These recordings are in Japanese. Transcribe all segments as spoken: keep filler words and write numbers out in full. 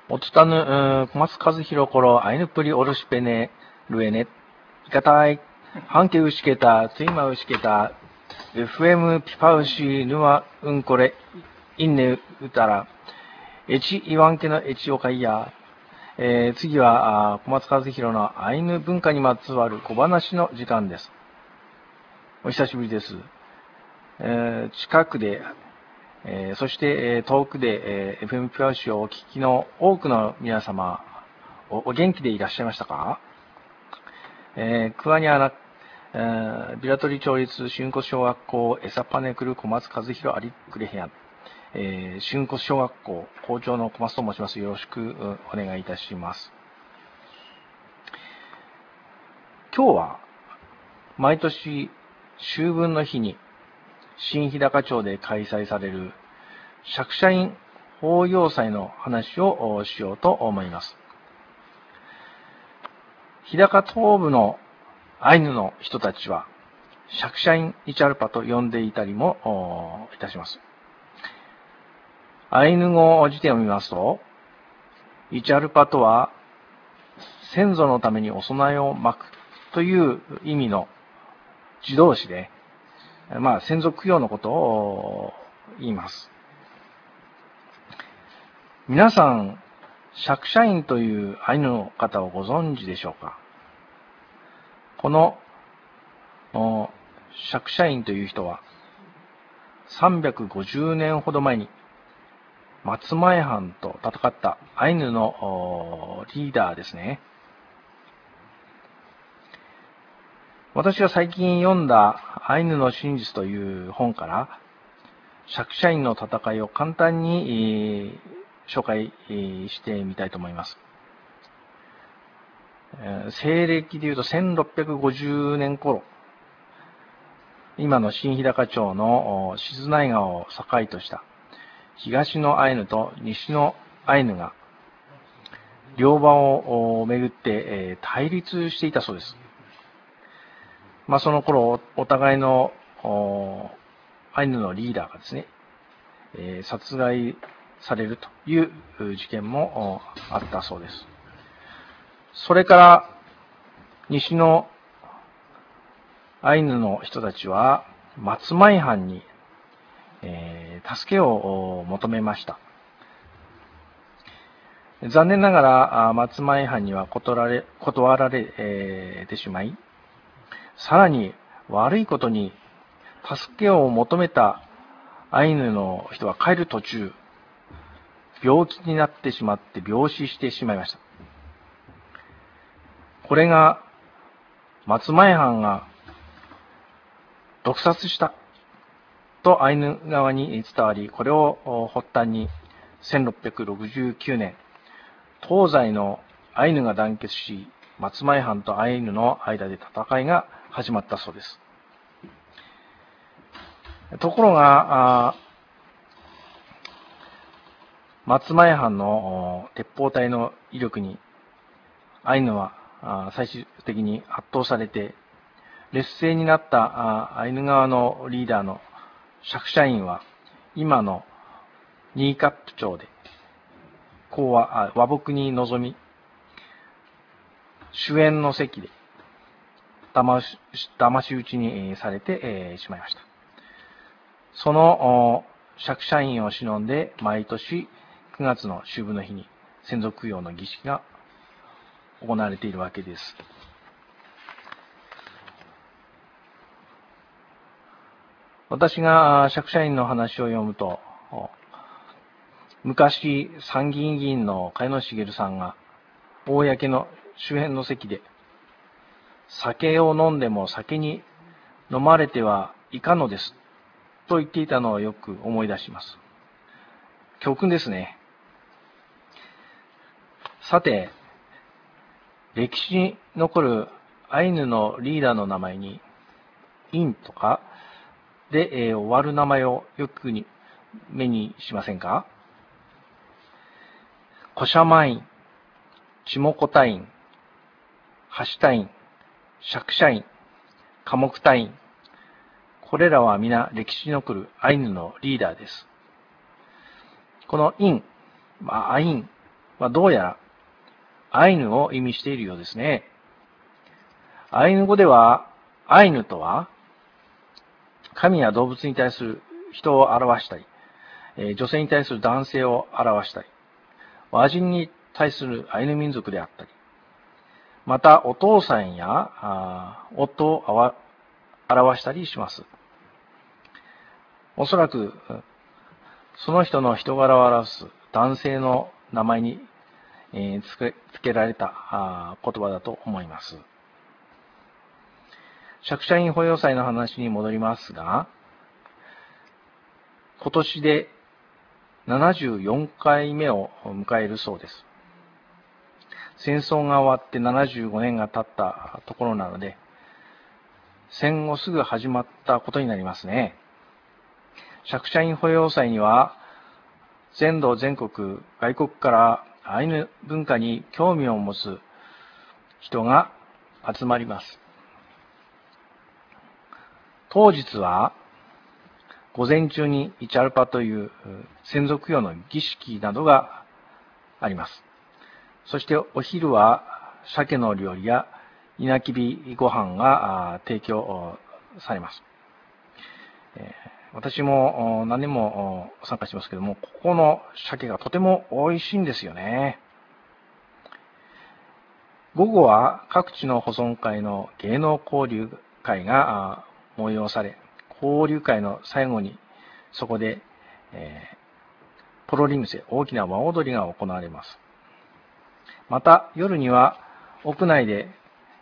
おつたぬ、小松和弘頃、アイヌプリオルシペネ、ルエネ、イカタイ、ハンケウシケタ、ツイマウシケタ、エフエム ピパウシ、ヌワ、ウンコレ、インネウタラ、エチ、イワンケのエチオカイヤ、えー、次は、小松和弘のアイヌ文化にまつわる小話の時間です。お久しぶりです。えー、近くで、えー、そして、えー、遠くで、えー、エフエム ピパウシをお聞きの多くの皆様、お、お元気でいらっしゃいましたか？えー、クワニャナ、えー、ビラトリ町立春子小学校エサパネクル小松和弘アリクレヘアン、えー、春子小学校校長の小松と申します。よろしくお願いいたします。今日は毎年秋分の日に新日高町で開催される釈社院法要祭の話をしようと思います。日高東部のアイヌの人たちは釈社院イチャルパと呼んでいたりもいたします。アイヌ語辞典を見ますと、イチャルパとは先祖のためにお供えを巻くという意味の自動詞で、まあ先祖供養のことを言います。皆さん、釈社院というアイヌの方をご存知でしょうか？この釈社院という人はさんびゃくごじゅうねんほど前に松前藩と戦ったアイヌのリーダーですね。私は最近読んだアイヌの真実という本から釈社院の戦いを簡単に紹介してみたいと思います。西暦でいうとせんろっぴゃくごじゅうねん頃、今の新日高町の静内川を境とした東のアイヌと西のアイヌが両場をめぐって対立していたそうです。まあ、その頃お互いのアイヌのリーダーがですね、殺害されるという事件もあったそうです。それから西のアイヌの人たちは松前藩に、えー、助けを求めました。残念ながら松前藩には断られ、断られ、えー、てしまい、さらに悪いことに助けを求めたアイヌの人は帰る途中、病気になってしまって病死してしまいました。これが松前藩が毒殺したとアイヌ側に伝わり、これを発端にせんろっぴゃくろくじゅうきゅうねん、東西のアイヌが団結し、松前藩とアイヌの間で戦いが始まったそうです。ところが、松前藩の鉄砲隊の威力にアイヌは最終的に圧倒されて、劣勢になったアイヌ側のリーダーの釈社院は今のニーカップ町で講和、和睦に臨み、主演の席で騙し、騙し討ちにされてしまいました。その釈社院を忍んで毎年くがつの秋分の日に先祖供養の儀式が行われているわけです。私が釈社院の話を読むと、昔参議院議員の茅野茂さんが公の周辺の席で酒を飲んでも酒に飲まれてはいかんのですと言っていたのをよく思い出します。教訓ですね。さて、歴史に残るアイヌのリーダーの名前にインとかで、えー、終わる名前をよくに目にしませんか？コシャマイン、チモコタイン、ハシタイン、釈社院、カモクタイン、これらは皆歴史に残るアイヌのリーダーです。このイン、まあ、アインはどうやらアイヌを意味しているようですね。アイヌ語では、アイヌとは、神や動物に対する人を表したり、女性に対する男性を表したり、和人に対するアイヌ民族であったり、またお父さんや夫を表したりします。おそらく、その人の人柄を表す男性の名前につけ、つけられた言葉だと思います。釈迦院法要祭の話に戻りますが、今年でななじゅうよんかいめを迎えるそうです。戦争が終わってななじゅうごねんが経ったところなので、戦後すぐ始まったことになりますね。釈迦院法要祭には、全土全国、外国からアイヌ文化に興味を持つ人が集まります。当日は、午前中にイチャルパという先祖供養の儀式などがあります。そしてお昼は鮭の料理や稲きびご飯が提供されます。私も何年も参加してますけども、ここの鮭がとても美味しいんですよね。午後は各地の保存会の芸能交流会が催され、交流会の最後にそこで、えー、ポロリムセ、大きな和踊りが行われます。また夜には屋内で、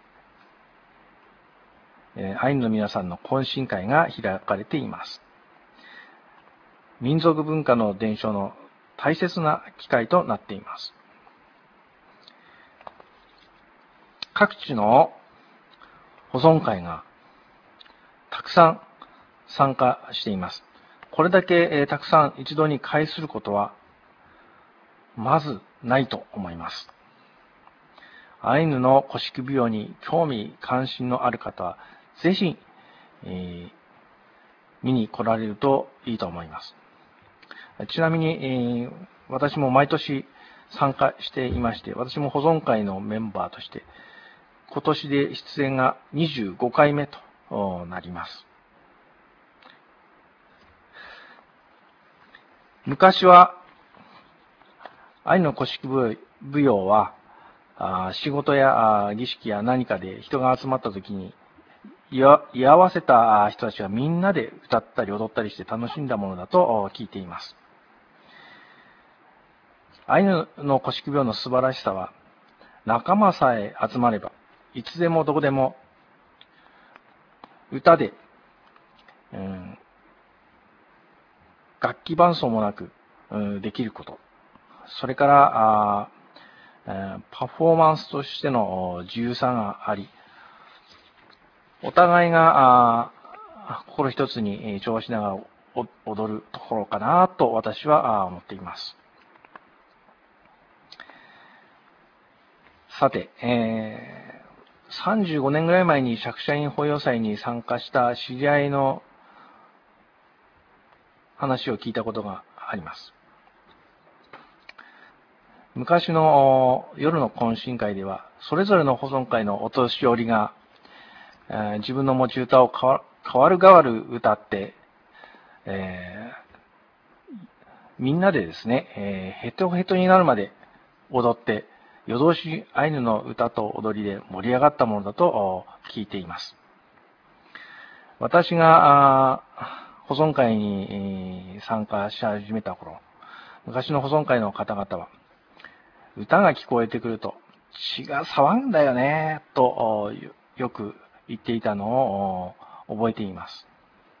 えー、アイヌの皆さんの懇親会が開かれています。民族文化の伝承の大切な機会となっています。各地の保存会がたくさん参加しています。これだけ、えー、たくさん一度に会することはまずないと思います。アイヌの古式舞踊に興味関心のある方はぜひ、えー、見に来られるといいと思います。ちなみに、えー、私も毎年参加していまして、私も保存会のメンバーとして、今年で出演がにじゅうごかいめとなります。昔は、アイヌの古式舞踊は、仕事や儀式や何かで人が集まった時に、居合わせた人たちはみんなで歌ったり踊ったりして楽しんだものだと聞いています。アイヌの古式舞踊の素晴らしさは、仲間さえ集まれば、いつでもどこでも歌で、うん、楽器伴奏もなく、うん、できること。それからあ、パフォーマンスとしての自由さがあり、お互いが心一つに調和しながら踊るところかなと私は思っています。さて、えー、さんじゅうごねんぐらい前に釈迦院法要祭に参加した知り合いの話を聞いたことがあります。昔の夜の懇親会では、それぞれの保存会のお年寄りが、えー、自分の持ち歌をかわ変わる変わる歌って、えー、みんなでですね、えー、ヘトヘトになるまで踊って、夜通しアイヌの歌と踊りで盛り上がったものだと聞いています。私が保存会に参加し始めた頃、昔の保存会の方々は、歌が聞こえてくると血が騒ぐんだよね、とよく言っていたのを覚えています。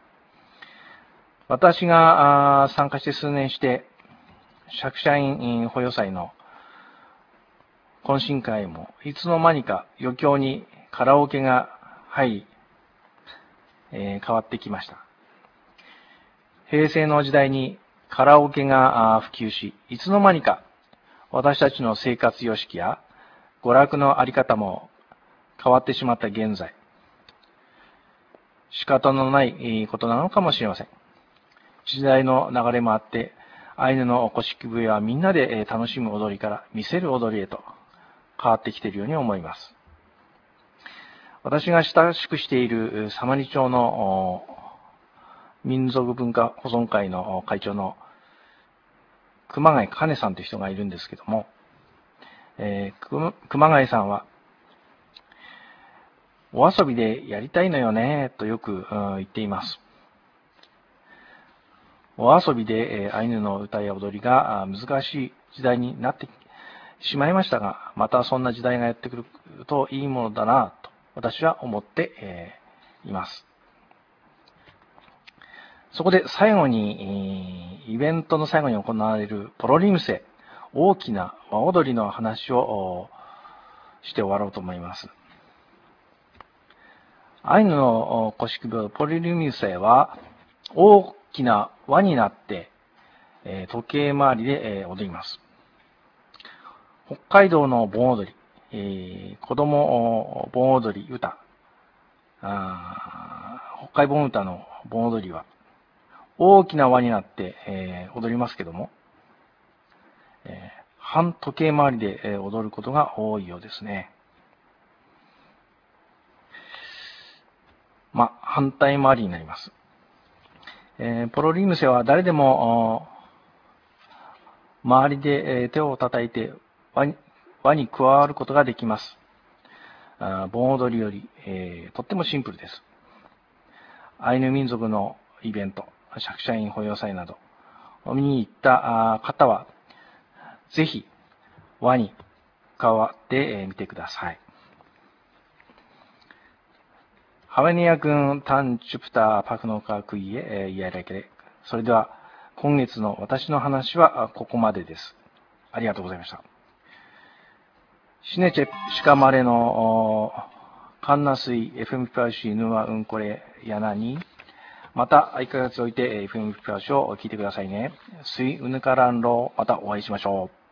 私が参加して数年して、釈迦院保養祭の懇親会もいつの間にか余興にカラオケが入り、えー、変わってきました。平成の時代にカラオケが普及し、いつの間にか私たちの生活様式や娯楽のあり方も変わってしまった現在、仕方のないことなのかもしれません。時代の流れもあって、 アイヌの古式舞はみんなで楽しむ踊りから見せる踊りへと変わってきているように思います。私が親しくしているサマニ町の民族文化保存会の会長の熊谷かねさんという人がいるんですけども、えー、熊谷さんは、お遊びでやりたいのよねとよく、うん、言っています。お遊びで、えー、アイヌの歌や踊りが難しい時代になってしまいましたが、またそんな時代がやってくるといいものだなと私は思って、えー、います。そこで最後に、イベントの最後に行われるポロリムセ、大きな和踊りの話をして終わろうと思います。アイヌの古式舞ポロリムセは、大きな輪になって、時計回りで踊ります。北海道の盆踊り、えー、子供盆踊り歌、北海盆歌の盆踊りは、大きな輪になって、えー、踊りますけども、えー、半時計回りで、えー、踊ることが多いようですね。まあ、反対回りになります。えー、ポロリムセは誰でも、周りで、えー、手を叩いて輪に、輪に加わることができます。あ盆踊りより、えー、とってもシンプルです。アイヌ民族のイベント、釈迦院保養祭など、見に行った方は、ぜひ輪に加わってみてください。ハワニヤ君タンチュプターパクノカクイエイヤレケレ。それでは今月の私の話はここまでです。ありがとうございました。シネチェシカマレのカンナスイ エフエム プラシヌワウンコレヤナにまたいっかげつおいて エフエム プラシを聞いてくださいね。スイウヌカランロまたお会いしましょう。